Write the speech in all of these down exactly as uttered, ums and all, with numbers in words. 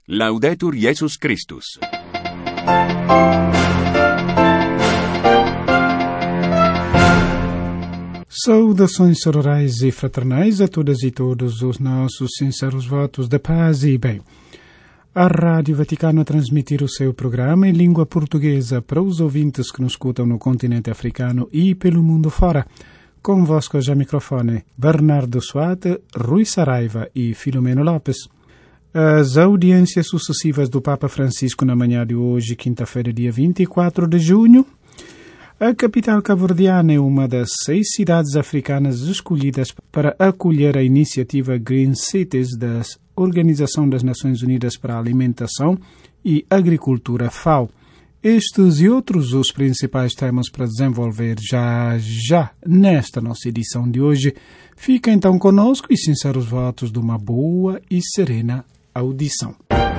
Laudetur Jesus Christus. Saudações sororais e fraternais a todas e todos os nossos sinceros votos de paz e bem. A Rádio Vaticano a transmitir o seu programa em língua portuguesa para os ouvintes que nos escutam no continente africano e pelo mundo fora. Convosco já microfone Bernardo Suate, Rui Saraiva e Filomeno Lopes. As audiências sucessivas do Papa Francisco na manhã de hoje, quinta-feira, dia vinte e quatro de junho. A capital cabo-verdiana é uma das seis cidades africanas escolhidas para acolher a iniciativa Green Cities da Organização das Nações Unidas para a Alimentação e Agricultura, FAO. Estes e outros os principais temas para desenvolver já já nesta nossa edição de hoje. Fica então conosco e sinceros votos de uma boa e serena audição.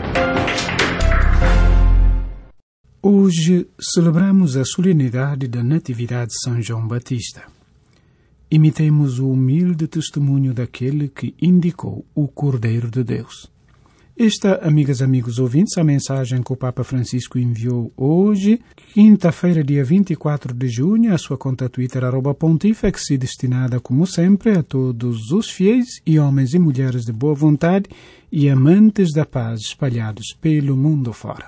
Hoje celebramos a solenidade da Natividade de São João Batista. Imitemos o humilde testemunho daquele que indicou o Cordeiro de Deus. Esta, amigas e amigos ouvintes, a mensagem que o Papa Francisco enviou hoje, quinta-feira, dia vinte e quatro de junho, à sua conta Twitter, arroba pontifex, destinada, como sempre, a todos os fiéis e homens e mulheres de boa vontade e amantes da paz espalhados pelo mundo fora.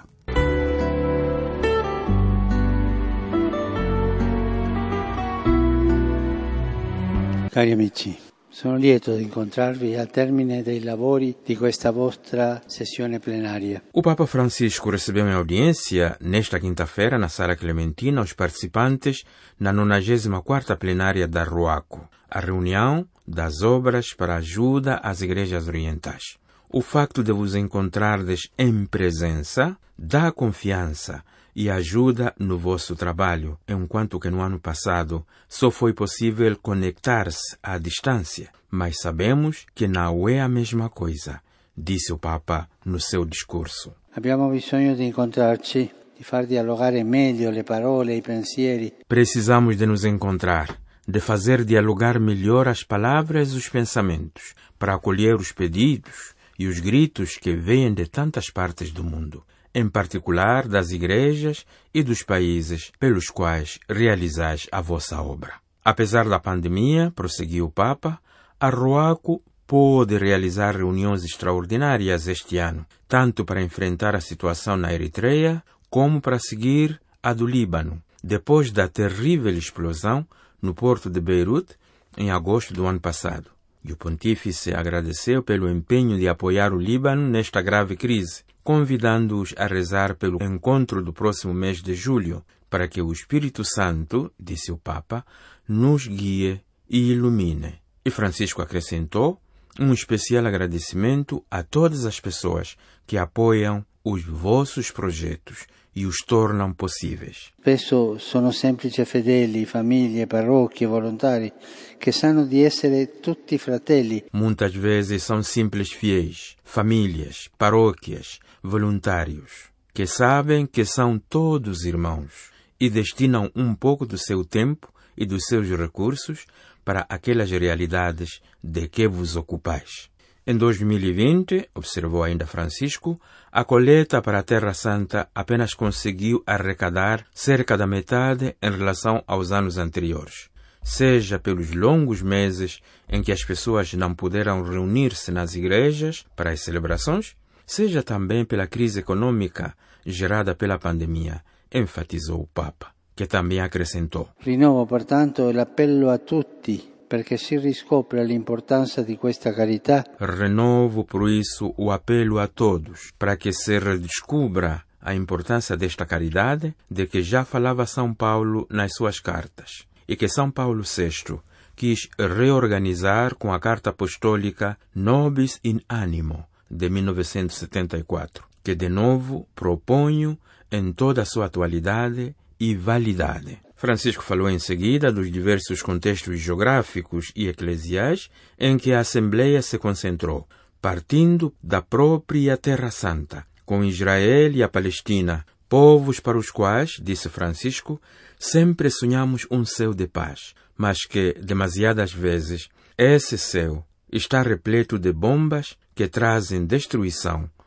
Cari amici, sono lieto di incontrarvi al termine dei lavori di questa vostra sessione plenaria. O Papa Francisco recebeu em audiência, nesta quinta-feira, na Sala Clementina, os participantes na nonagésima quarta plenária da RUACO, a reunião das obras para ajuda às igrejas orientais. O facto de vos encontrardes em presença dá confiança e ajuda no vosso trabalho, enquanto que no ano passado só foi possível conectar-se à distância. Mas sabemos que não é a mesma coisa, disse o Papa no seu discurso. Abbiamo bisogno di incontrarci, di far dialogare meglio le parole e i pensieri. Precisamos de nos encontrar, de fazer dialogar melhor as palavras e os pensamentos, para acolher os pedidos e os gritos que vêm de tantas partes do mundo, em particular das igrejas e dos países pelos quais realizais a vossa obra. Apesar da pandemia, prosseguiu o Papa, a RUACO pôde realizar reuniões extraordinárias este ano, tanto para enfrentar a situação na Eritreia, como para seguir a do Líbano, depois da terrível explosão no porto de Beirute, em agosto do ano passado. E o Pontífice agradeceu pelo empenho de apoiar o Líbano nesta grave crise, convidando-os a rezar pelo encontro do próximo mês de julho, para que o Espírito Santo, disse o Papa, nos guie e ilumine. E Francisco acrescentou um especial agradecimento a todas as pessoas que apoiam os vossos projetos e os tornam possíveis. Spesso sono semplici fedeli, famiglie, parrocchie, volontari, che sanno di essere tutti fratelli. Muitas vezes são simples fiéis, famílias, paróquias, voluntários, que sabem que são todos irmãos e destinam um pouco do seu tempo e dos seus recursos para aquelas realidades de que vos ocupais. Em dois mil e vinte, observou ainda Francisco, a colheita para a Terra Santa apenas conseguiu arrecadar cerca da metade em relação aos anos anteriores, seja pelos longos meses em que as pessoas não puderam reunir-se nas igrejas para as celebrações, seja também pela crise econômica gerada pela pandemia, enfatizou o Papa, que também acrescentou. Rinnovo pertanto l'appello a tutti perché si riscopra l'importanza di questa carità. Renovo, por isso, o apelo a todos, para que se redescubra a importância desta caridade de que já falava São Paulo nas suas cartas, e que São Paulo sexto quis reorganizar com a Carta Apostólica Nobis in Animo, de mil novecentos e setenta e quatro, que de novo proponho em toda a sua atualidade e validade. Francisco falou em seguida dos diversos contextos geográficos e eclesiais em que a Assembleia se concentrou, partindo da própria Terra Santa, com Israel e a Palestina, povos para os quais, disse Francisco, sempre sonhamos um céu de paz, mas que, demasiadas vezes, esse céu está repleto de bombas que trazem destruição,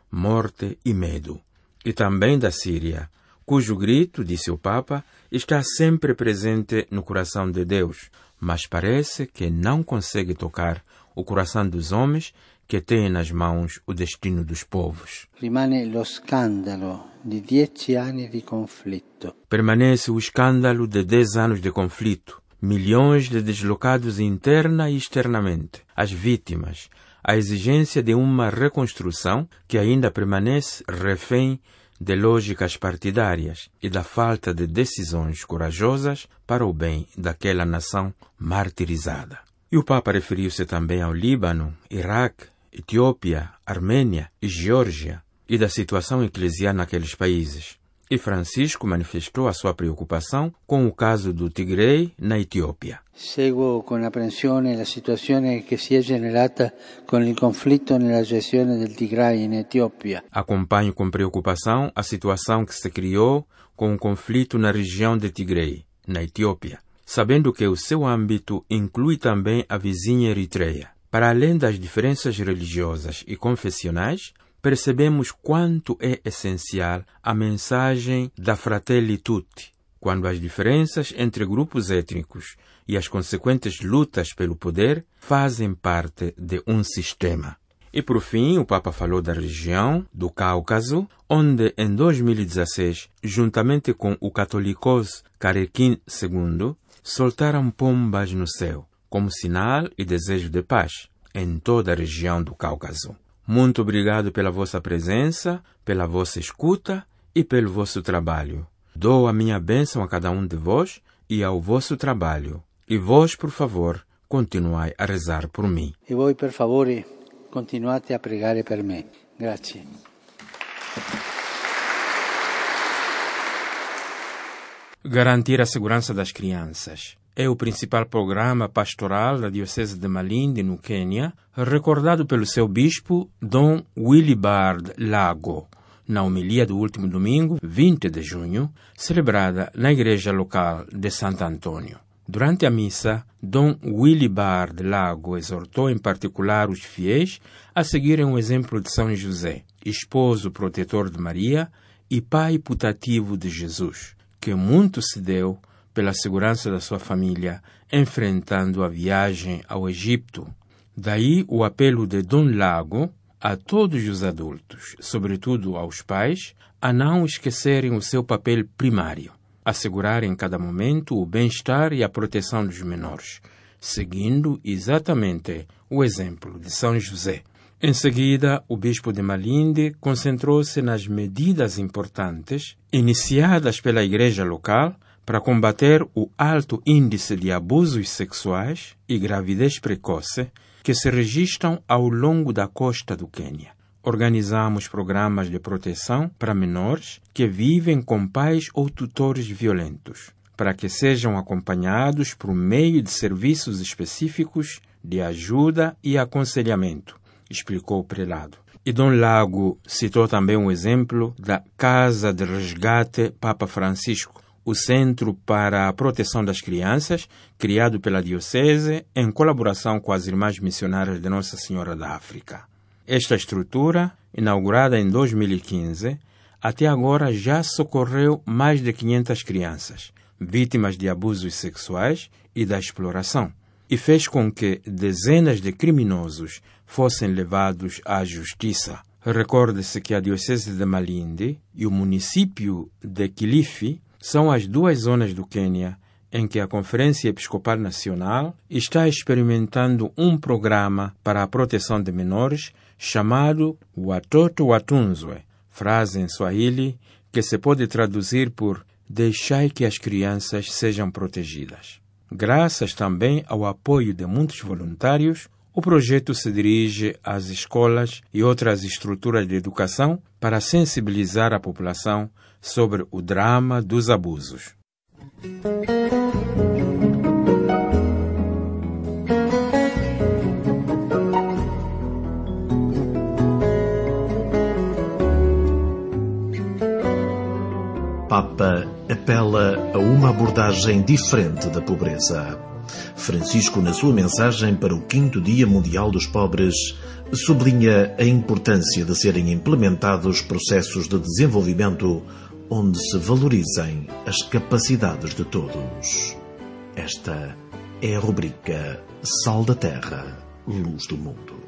morte e medo. E também da Síria, cujo grito, disse o Papa, está sempre presente no coração de Deus, mas parece que não consegue tocar o coração dos homens que têm nas mãos o destino dos povos. Rimane lo scandalo di dieci anni di conflitto. Permanece o escândalo de dez anos de conflito, milhões de deslocados interna e externamente, as vítimas, a exigência de uma reconstrução que ainda permanece refém de lógicas partidárias e da falta de decisões corajosas para o bem daquela nação martirizada. E o Papa referiu-se também ao Líbano, Iraque, Etiópia, Armênia e Geórgia e da situação eclesial naqueles países. E Francisco manifestou a sua preocupação com o caso do Tigray na Etiópia. Seguo con apprensione la situazione che si è generata con il conflitto nella gestione del Tigray in Etiópia. Acompanho com preocupação a situação que se criou com o conflito na região de Tigray, na Etiópia, sabendo que o seu âmbito inclui também a vizinha Eritreia. Para além das diferenças religiosas e confessionais, percebemos quanto é essencial a mensagem da Fratelli Tutti, quando as diferenças entre grupos étnicos e as consequentes lutas pelo poder fazem parte de um sistema. E por fim, o Papa falou da região do Cáucaso, onde em dois mil e dezesseis, juntamente com o Catholicos Carequim segundo, soltaram pombas no céu, como sinal e desejo de paz em toda a região do Cáucaso. Muito obrigado pela vossa presença, pela vossa escuta e pelo vosso trabalho. Dou a minha bênção a cada um de vós e ao vosso trabalho. E vós, por favor, continuai a rezar por mim. E voi, per favore, continuate a pregare per me. Grazie. Garantir a segurança das crianças é o principal programa pastoral da Diocese de Malindi, no Quênia, recordado pelo seu bispo, Dom Willibard Lago, na homilia do último domingo, vinte de junho, celebrada na igreja local de Santo Antônio. Durante a missa, Dom Willibard Lago exortou em particular os fiéis a seguirem o exemplo de São José, esposo protetor de Maria e pai putativo de Jesus, que muito se deu pela segurança da sua família, enfrentando a viagem ao Egito. Daí o apelo de Dom Lago a todos os adultos, sobretudo aos pais, a não esquecerem o seu papel primário, assegurar em cada momento o bem-estar e a proteção dos menores, seguindo exatamente o exemplo de São José. Em seguida, o bispo de Malindi concentrou-se nas medidas importantes iniciadas pela igreja local para combater o alto índice de abusos sexuais e gravidez precoce que se registram ao longo da costa do Quênia. Organizamos programas de proteção para menores que vivem com pais ou tutores violentos, para que sejam acompanhados por meio de serviços específicos de ajuda e aconselhamento, explicou o prelado. E Dom Lago citou também um exemplo da Casa de Resgate Papa Francisco, o Centro para a Proteção das Crianças, criado pela Diocese em colaboração com as Irmãs Missionárias de Nossa Senhora da África. Esta estrutura, inaugurada em dois mil e quinze, até agora já socorreu mais de quinhentas crianças, vítimas de abusos sexuais e da exploração, e fez com que dezenas de criminosos fossem levados à justiça. Recorde-se que a Diocese de Malindi e o município de Kilifi são as duas zonas do Quênia em que a Conferência Episcopal Nacional está experimentando um programa para a proteção de menores chamado Watoto Watunzwe, frase em Swahili que se pode traduzir por deixai que as crianças sejam protegidas. Graças também ao apoio de muitos voluntários, o projeto se dirige às escolas e outras estruturas de educação para sensibilizar a população sobre o drama dos abusos. Papa apela a uma abordagem diferente da pobreza. Francisco, na sua mensagem para o quinto Dia Mundial dos Pobres, sublinha a importância de serem implementados processos de desenvolvimento onde se valorizem as capacidades de todos. Esta é a rubrica Sal da Terra, Luz do Mundo.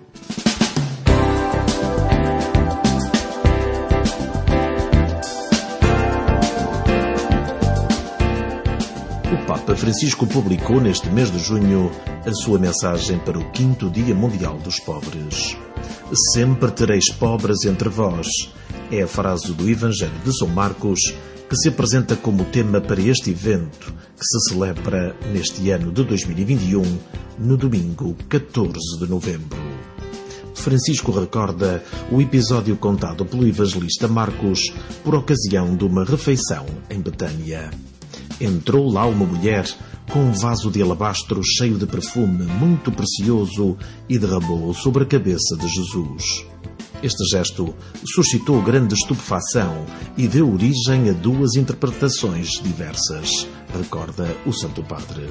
O Papa Francisco publicou neste mês de junho a sua mensagem para o quinto Dia Mundial dos Pobres. Sempre tereis pobres entre vós, é a frase do Evangelho de São Marcos, que se apresenta como tema para este evento, que se celebra neste ano de dois mil e vinte e um, no domingo catorze de novembro. Francisco recorda o episódio contado pelo evangelista Marcos por ocasião de uma refeição em Betânia. Entrou lá uma mulher com um vaso de alabastro cheio de perfume muito precioso e derramou sobre a cabeça de Jesus. Este gesto suscitou grande estupefação e deu origem a duas interpretações diversas, recorda o Santo Padre.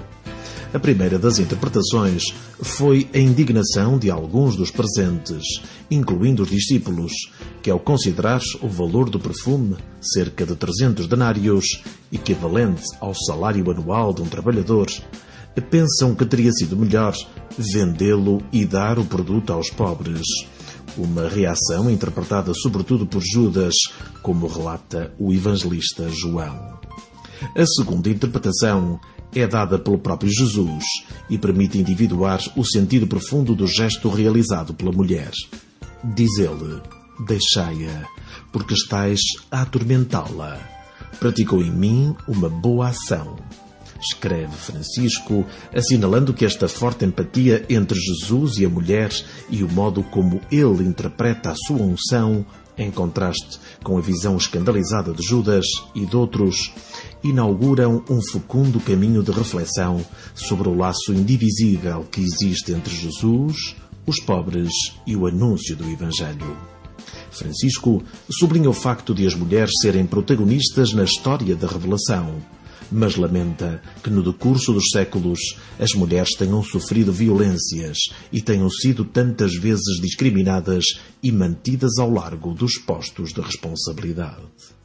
A primeira das interpretações foi a indignação de alguns dos presentes, incluindo os discípulos, que ao considerar o valor do perfume, cerca de trezentos denários, equivalente ao salário anual de um trabalhador, pensam que teria sido melhor vendê-lo e dar o produto aos pobres. Uma reação interpretada sobretudo por Judas, como relata o evangelista João. A segunda interpretação é dada pelo próprio Jesus e permite individuar o sentido profundo do gesto realizado pela mulher. Diz ele: deixai-a, porque estais a atormentá-la. Praticou em mim uma boa ação. Escreve Francisco, assinalando que esta forte empatia entre Jesus e a mulher e o modo como ele interpreta a sua unção, em contraste com a visão escandalizada de Judas e de outros, inauguram um fecundo caminho de reflexão sobre o laço indivisível que existe entre Jesus, os pobres e o anúncio do Evangelho. Francisco sublinha o facto de as mulheres serem protagonistas na história da revelação, mas lamenta que no decurso dos séculos as mulheres tenham sofrido violências e tenham sido tantas vezes discriminadas e mantidas ao largo dos postos de responsabilidade.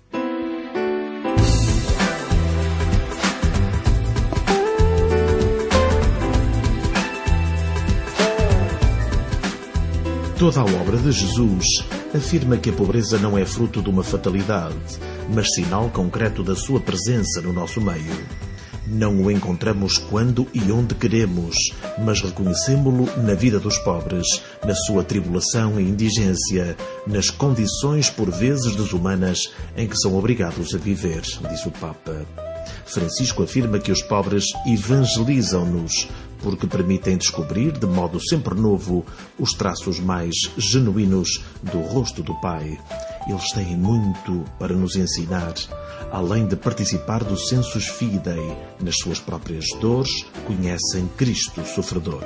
Toda a obra de Jesus afirma que a pobreza não é fruto de uma fatalidade, mas sinal concreto da sua presença no nosso meio. Não o encontramos quando e onde queremos, mas reconhecemo-lo na vida dos pobres, na sua tribulação e indigência, nas condições por vezes desumanas em que são obrigados a viver, diz o Papa. Francisco afirma que os pobres evangelizam-nos, porque permitem descobrir, de modo sempre novo, os traços mais genuínos do rosto do Pai. Eles têm muito para nos ensinar, além de participar do sensus fidei, nas suas próprias dores, conhecem Cristo sofredor.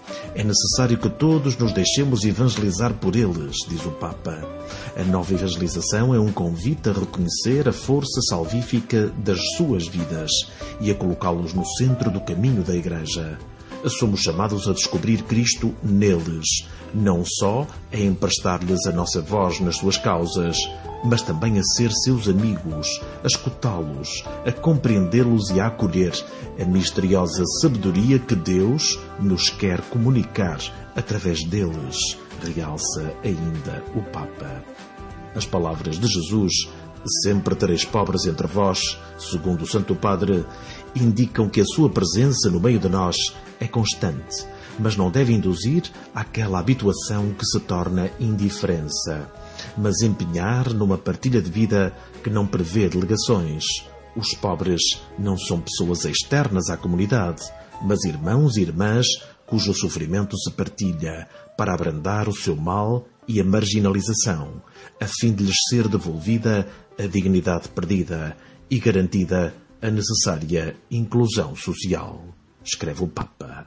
É necessário que todos nos deixemos evangelizar por eles, diz o Papa. A nova evangelização é um convite a reconhecer a força salvífica das suas vidas e a colocá-los no centro do caminho da Igreja. Somos chamados a descobrir Cristo neles, não só a emprestar-lhes a nossa voz nas suas causas, mas também a ser seus amigos, a escutá-los, a compreendê-los e a acolher a misteriosa sabedoria que Deus nos quer comunicar através deles, realça ainda o Papa. As palavras de Jesus, sempre tereis pobres entre vós, segundo o Santo Padre, indicam que a sua presença no meio de nós é constante, mas não deve induzir àquela habituação que se torna indiferença, mas empenhar numa partilha de vida que não prevê delegações. Os pobres não são pessoas externas à comunidade, mas irmãos e irmãs cujo sofrimento se partilha para abrandar o seu mal e a marginalização, a fim de lhes ser devolvida a dignidade perdida e garantida a necessária inclusão social, escreve o Papa.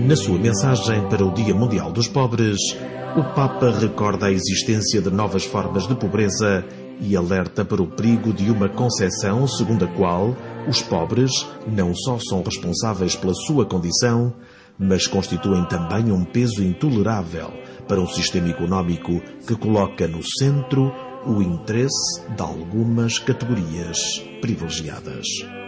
Na sua mensagem para o Dia Mundial dos Pobres, o Papa recorda a existência de novas formas de pobreza e alerta para o perigo de uma concepção segundo a qual os pobres não só são responsáveis pela sua condição, mas constituem também um peso intolerável para um sistema económico que coloca no centro o interesse de algumas categorias privilegiadas.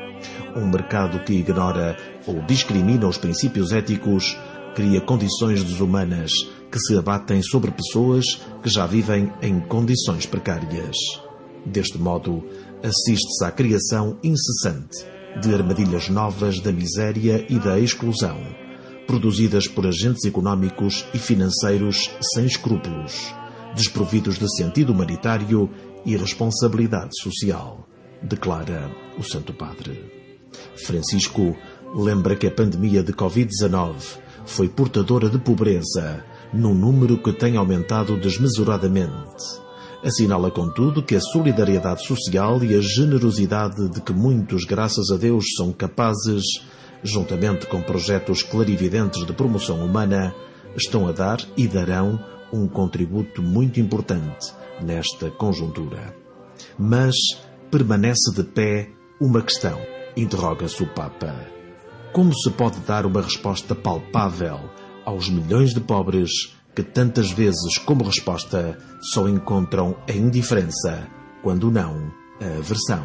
Um mercado que ignora ou discrimina os princípios éticos cria condições desumanas que se abatem sobre pessoas que já vivem em condições precárias. Deste modo, assiste-se à criação incessante de armadilhas novas da miséria e da exclusão, produzidas por agentes económicos e financeiros sem escrúpulos, desprovidos de sentido humanitário e responsabilidade social, declara o Santo Padre. Francisco lembra que a pandemia de covid dezenove foi portadora de pobreza, num número que tem aumentado desmesuradamente. Assinala, contudo, que a solidariedade social e a generosidade de que muitos, graças a Deus, são capazes, juntamente com projetos clarividentes de promoção humana, estão a dar e darão um contributo muito importante nesta conjuntura. Mas permanece de pé uma questão, interroga-se o Papa. Como se pode dar uma resposta palpável aos milhões de pobres que tantas vezes, como resposta, só encontram a indiferença, quando não a aversão?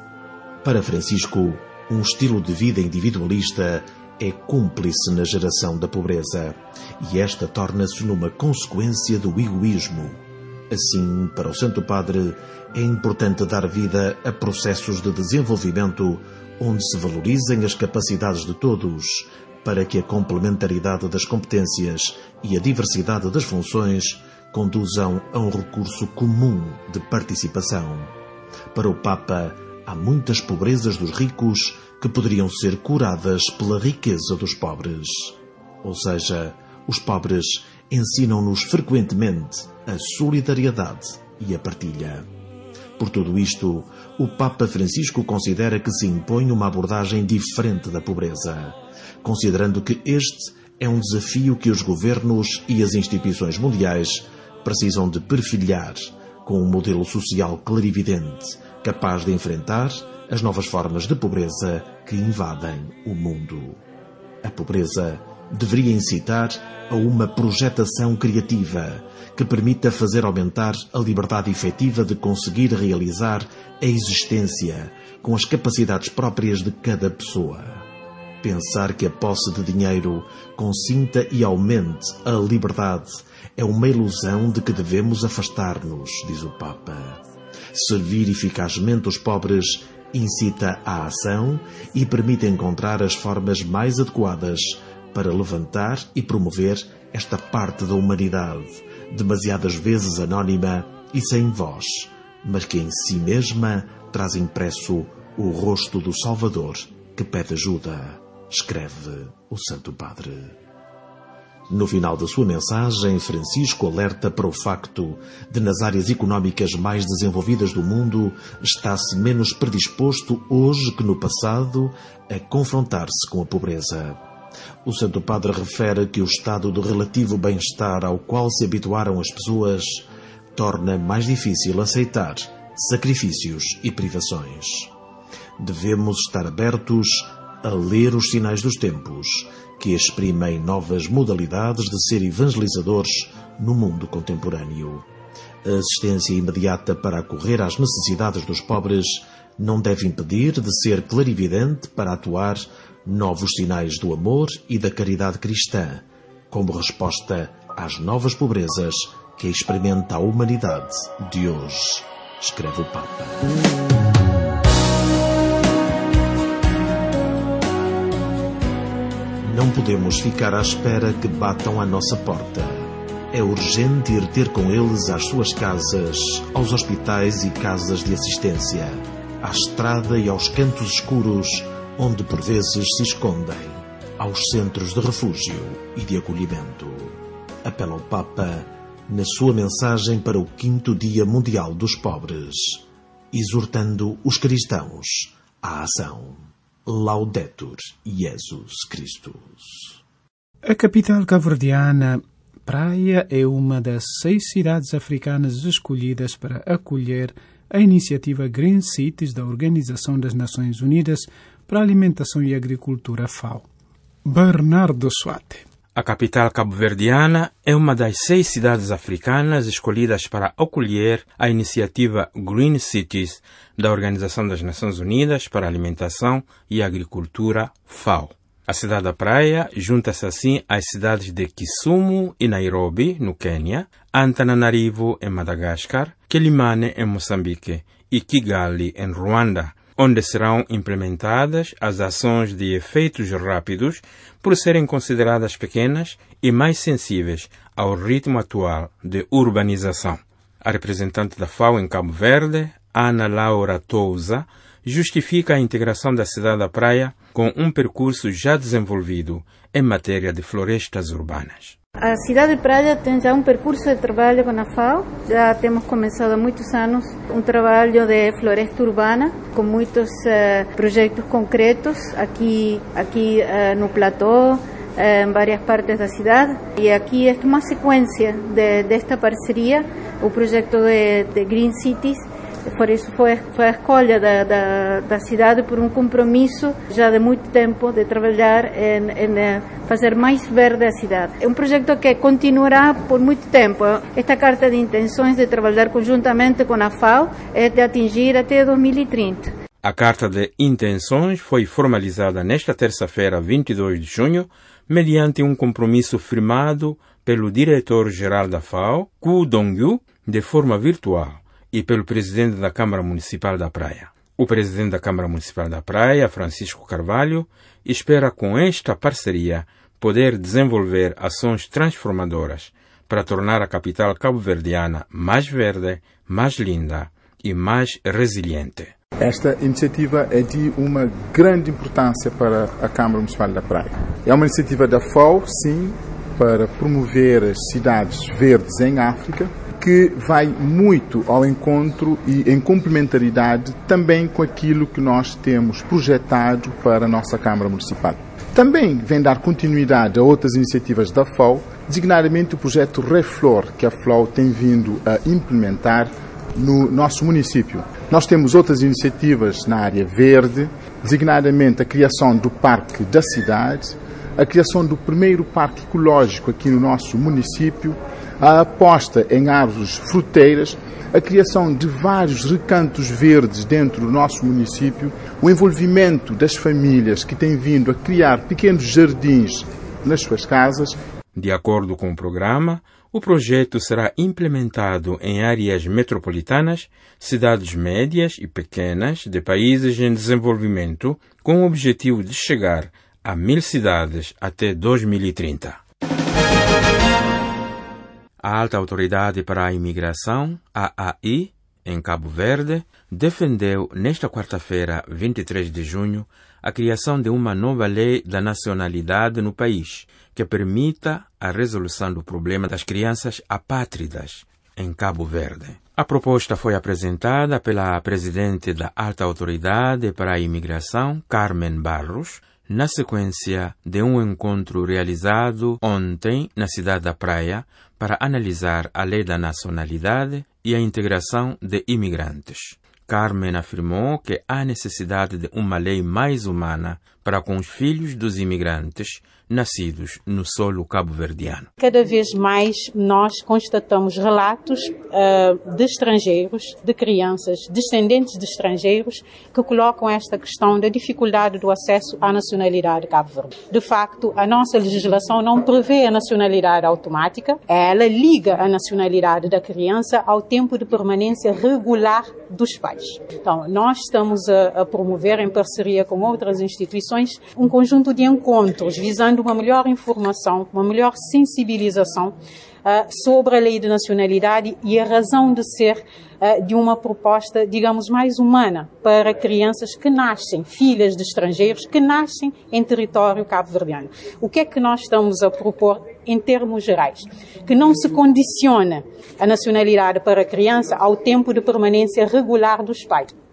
Para Francisco, um estilo de vida individualista é cúmplice na geração da pobreza, e esta torna-se numa consequência do egoísmo. Assim, para o Santo Padre, é importante dar vida a processos de desenvolvimento onde se valorizem as capacidades de todos, para que a complementaridade das competências e a diversidade das funções conduzam a um recurso comum de participação. Para o Papa, há muitas pobrezas dos ricos que poderiam ser curadas pela riqueza dos pobres. Ou seja, os pobres ensinam-nos frequentemente a solidariedade e a partilha. Por tudo isto, o Papa Francisco considera que se impõe uma abordagem diferente da pobreza, considerando que este é um desafio que os governos e as instituições mundiais precisam de perfilhar com um modelo social clarividente, capaz de enfrentar as novas formas de pobreza que invadem o mundo. A pobreza deveria incitar a uma projetação criativa que permita fazer aumentar a liberdade efetiva de conseguir realizar a existência com as capacidades próprias de cada pessoa. Pensar que a posse de dinheiro consinta e aumente a liberdade é uma ilusão de que devemos afastar-nos, diz o Papa. Servir eficazmente os pobres incita à ação e permite encontrar as formas mais adequadas para levantar e promover esta parte da humanidade, demasiadas vezes anónima e sem voz, mas que em si mesma traz impresso o rosto do Salvador que pede ajuda, escreve o Santo Padre. No final da sua mensagem, Francisco alerta para o facto de, nas áreas económicas mais desenvolvidas do mundo, está-se menos predisposto hoje que no passado a confrontar-se com a pobreza. O Santo Padre refere que o estado de relativo bem-estar ao qual se habituaram as pessoas torna mais difícil aceitar sacrifícios e privações. Devemos estar abertos a ler os sinais dos tempos, que exprimem novas modalidades de ser evangelizadores no mundo contemporâneo. A assistência imediata para acorrer às necessidades dos pobres não deve impedir de ser clarividente para atuar novos sinais do amor e da caridade cristã, como resposta às novas pobrezas que experimenta a humanidade de hoje, escreve o Papa. Não podemos ficar à espera que batam à nossa porta. É urgente ir ter com eles às suas casas, aos hospitais e casas de assistência, à estrada e aos cantos escuros onde por vezes se escondem, aos centros de refúgio e de acolhimento. Apela o Papa na sua mensagem para o quinto Dia Mundial dos Pobres, exortando os cristãos à ação. Laudetur Jesus Christus. A capital cabo-verdiana, Praia, é uma das seis cidades africanas escolhidas para acolher a iniciativa Green Cities da Organização das Nações Unidas para a Alimentação e Agricultura, FAO. Bernardo Suate. A capital cabo-verdiana é uma das seis cidades africanas escolhidas para acolher a iniciativa Green Cities da Organização das Nações Unidas para a Alimentação e Agricultura, FAO. A cidade da Praia junta-se assim às cidades de Kisumu e Nairobi, no Quênia, Antananarivo, em Madagascar, Quelimane, em Moçambique, e Kigali, em Ruanda, onde serão implementadas as ações de efeitos rápidos por serem consideradas pequenas e mais sensíveis ao ritmo atual de urbanização. A representante da FAO em Cabo Verde, Ana Laura Touza, justifica a integração da cidade da Praia com um percurso já desenvolvido em matéria de florestas urbanas. A cidade de Praia tem já um percurso de trabalho com a FAO. Já temos começado há muitos anos um trabalho de floresta urbana com muitos uh, projetos concretos aqui, aqui uh, no platô, uh, em várias partes da cidade. E aqui é uma sequência de, desta parceria, o projeto de, de Green Cities. Por isso foi, foi a escolha da, da, da cidade por um compromisso já de muito tempo de trabalhar em, em fazer mais verde a cidade. É um projeto que continuará por muito tempo. Esta carta de intenções de trabalhar conjuntamente com a FAO é de atingir até dois mil e trinta. A carta de intenções foi formalizada nesta terça-feira, vinte e dois de junho, mediante um compromisso firmado pelo diretor-geral da FAO, Ku Dongyu, de forma virtual, e pelo presidente da Câmara Municipal da Praia. O presidente da Câmara Municipal da Praia, Francisco Carvalho, espera com esta parceria poder desenvolver ações transformadoras para tornar a capital cabo-verdiana mais verde, mais linda e mais resiliente. Esta iniciativa é de uma grande importância para a Câmara Municipal da Praia. É uma iniciativa da FAO, sim, para promover as cidades verdes em África, que vai muito ao encontro e em complementaridade também com aquilo que nós temos projetado para a nossa Câmara Municipal. Também vem dar continuidade a outras iniciativas da FAO, designadamente o projeto Reflor, que a FAO tem vindo a implementar no nosso município. Nós temos outras iniciativas na área verde, designadamente a criação do Parque da Cidade, a criação do primeiro parque ecológico aqui no nosso município, a aposta em árvores fruteiras, a criação de vários recantos verdes dentro do nosso município, o envolvimento das famílias que têm vindo a criar pequenos jardins nas suas casas. De acordo com o programa, o projeto será implementado em áreas metropolitanas, cidades médias e pequenas de países em desenvolvimento, com o objetivo de chegar a mil cidades até dois mil e trinta. A Alta Autoridade para a Imigração, A A I, em Cabo Verde, defendeu nesta quarta-feira, vinte e três de junho, a criação de uma nova lei da nacionalidade no país, que permita a resolução do problema das crianças apátridas em Cabo Verde. A proposta foi apresentada pela presidente da Alta Autoridade para a Imigração, Carmen Barros, na sequência de um encontro realizado ontem na cidade da Praia para analisar a lei da nacionalidade e a integração de imigrantes. Carmen afirmou que há necessidade de uma lei mais humana para com os filhos dos imigrantes nascidos no solo cabo-verdiano. Cada vez mais nós constatamos relatos uh, de estrangeiros, de crianças, descendentes de estrangeiros, que colocam esta questão da dificuldade do acesso à nacionalidade cabo-verde. De facto, a nossa legislação não prevê a nacionalidade automática, ela liga a nacionalidade da criança ao tempo de permanência regular dos pais. Então, nós estamos a, a promover, em parceria com outras instituições, um conjunto de encontros visando uma melhor informação, uma melhor sensibilização uh, sobre a lei de nacionalidade e a razão de ser uh, de uma proposta, digamos, mais humana para crianças que nascem, filhas de estrangeiros, que nascem em território cabo-verdiano. O que é que nós estamos a propor em termos gerais? Que não se condiciona a nacionalidade para a criança ao tempo de permanência regular dos pais.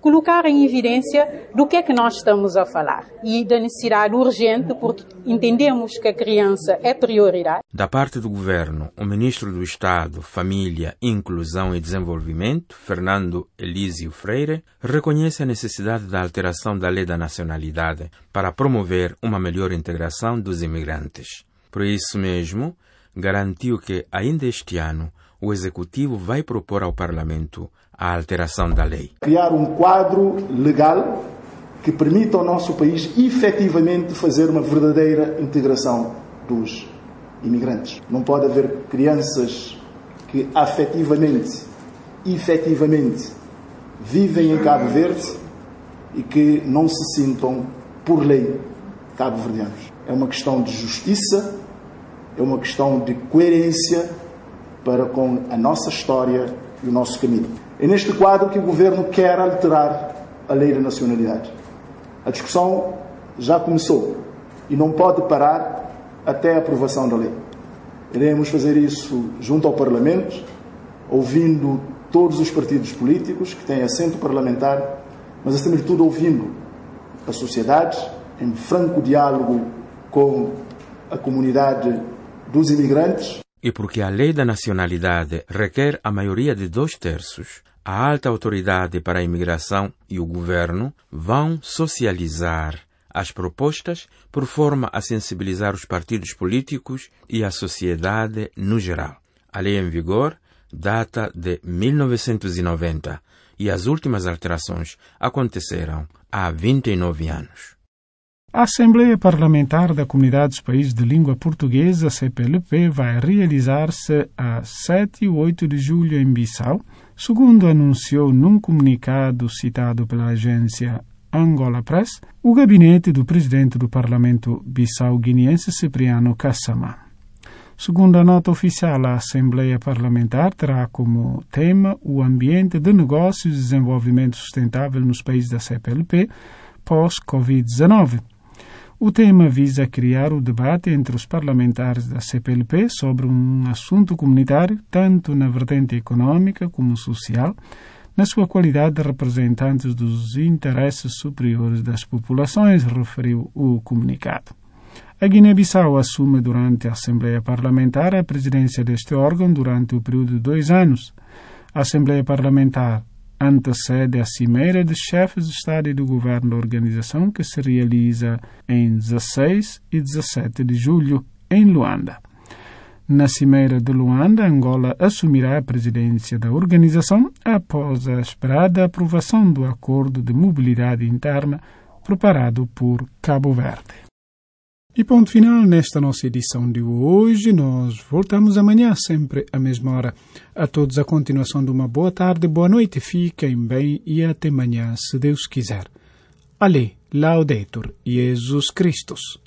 colocar em evidência do que é que nós estamos a falar e da necessidade urgente, porque entendemos que a criança é prioridade. Da parte do Governo, o Ministro do Estado, Família, Inclusão e Desenvolvimento, Fernando Elísio Freire, reconhece a necessidade da alteração da Lei da Nacionalidade para promover uma melhor integração dos imigrantes. Por isso mesmo, garantiu que, ainda este ano, o Executivo vai propor ao Parlamento a alteração da lei. Criar um quadro legal que permita ao nosso país efetivamente fazer uma verdadeira integração dos imigrantes. Não pode haver crianças que afetivamente, efetivamente, vivem em Cabo Verde e que não se sintam, por lei, cabo-verdianos. É uma questão de justiça, é uma questão de coerência para com a nossa história e o nosso caminho. É neste quadro que o Governo quer alterar a Lei da Nacionalidade. A discussão já começou e não pode parar até a aprovação da lei. Iremos fazer isso junto ao Parlamento, ouvindo todos os partidos políticos que têm assento parlamentar, mas acima de tudo ouvindo a sociedade em franco diálogo com a comunidade dos imigrantes. E porque a Lei da Nacionalidade requer a maioria de dois terços, a alta autoridade para a imigração e o Governo vão socializar as propostas por forma a sensibilizar os partidos políticos e a sociedade no geral. A lei em vigor data de mil novecentos e noventa e as últimas alterações aconteceram há vinte e nove anos. A Assembleia Parlamentar da Comunidade dos Países de Língua Portuguesa, C P L P, vai realizar-se a sete e oito de julho em Bissau, segundo anunciou num comunicado citado pela agência Angola Press, o gabinete do presidente do Parlamento bissau-guineense, Cipriano Kassama. Segundo a nota oficial, a Assembleia Parlamentar terá como tema o ambiente de negócios e desenvolvimento sustentável nos países da C P L P pós-covid dezenove. O tema visa criar o debate entre os parlamentares da C P L P sobre um assunto comunitário, tanto na vertente econômica como social, na sua qualidade de representantes dos interesses superiores das populações, referiu o comunicado. A Guiné-Bissau assume durante a Assembleia Parlamentar a presidência deste órgão durante o período de dois anos. A Assembleia Parlamentar antecede a Cimeira de Chefes de Estado e do Governo da organização, que se realiza em dezesseis e dezessete de julho, em Luanda. Na Cimeira de Luanda, Angola assumirá a presidência da organização após a esperada aprovação do Acordo de Mobilidade Interna preparado por Cabo Verde. E ponto final nesta nossa edição de hoje. Nós voltamos amanhã, sempre à mesma hora. A todos a continuação de uma boa tarde, boa noite, fiquem bem e até amanhã, se Deus quiser. Ale, Laudetur, Jesus Christus.